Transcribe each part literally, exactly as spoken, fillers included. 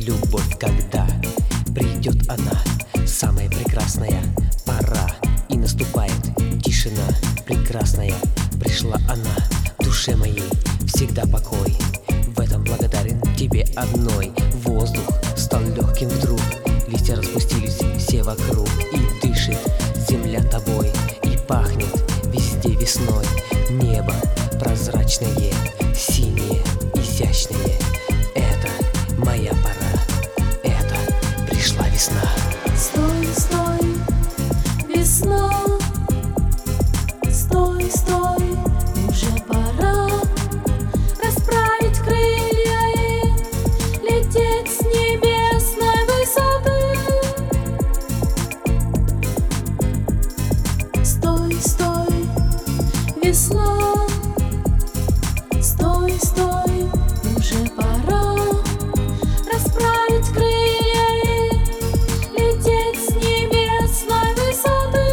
любовь, когда придет она, самая прекрасная пора, и наступает тишина прекрасная. Пришла она, в душе моей всегда покой. В этом благодарен тебе одной. Воздух стал легким вдруг, листья распустились все вокруг, и дышит земля тобой, и пахнет везде весной. Небо прозрачное, синее, изящное. Это моя пора, это пришла весна. Стой, стой, весна. Стой, стой, уже пора расправить крылья и лететь с небесной высоты. Стой, стой, весна. Стой, стой, уже пора расправить крылья и лететь с небесной высоты.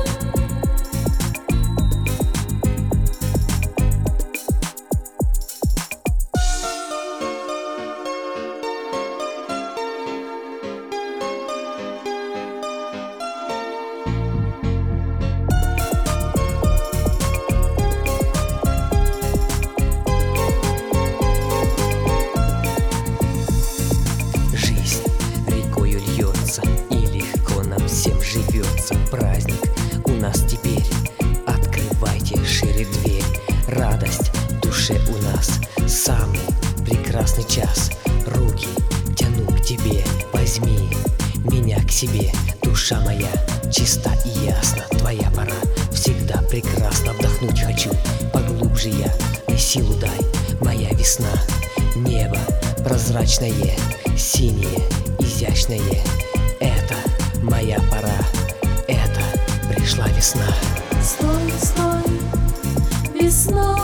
Жизнь рекою льется, и легко нам всем живется. Праздник у нас теперь, открывайте шире дверь. Радость в душе у нас, самый прекрасный час. Руки тяну к тебе, возьми меня к себе. Душа моя чиста и ясна, твоя пора всегда прекрасна. Вдохнуть хочу поглубже я, и силу дай, моя весна. Небо прозрачное, синее, изящное. Это моя пора, это пришла весна. Стой, стой, весна.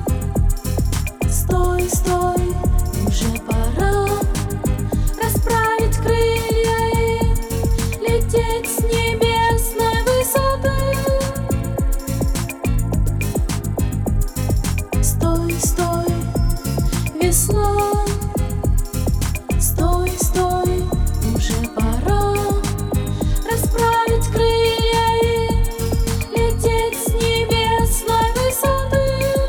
Стой, стой, уже пора расправить крылья и лететь с небесной высоты. Стой, стой, весна. Стой, стой, уже пора расправить крылья и лететь с небесной высоты.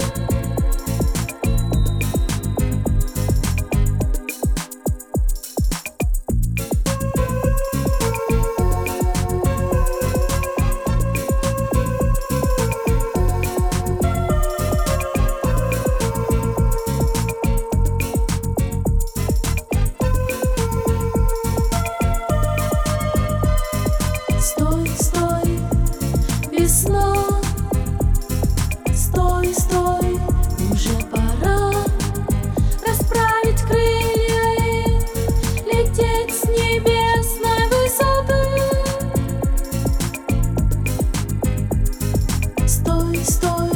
Стой, стой, весна. Стой, стой, уже пора расправить крылья и лететь с небесной высоты. Стой, стой,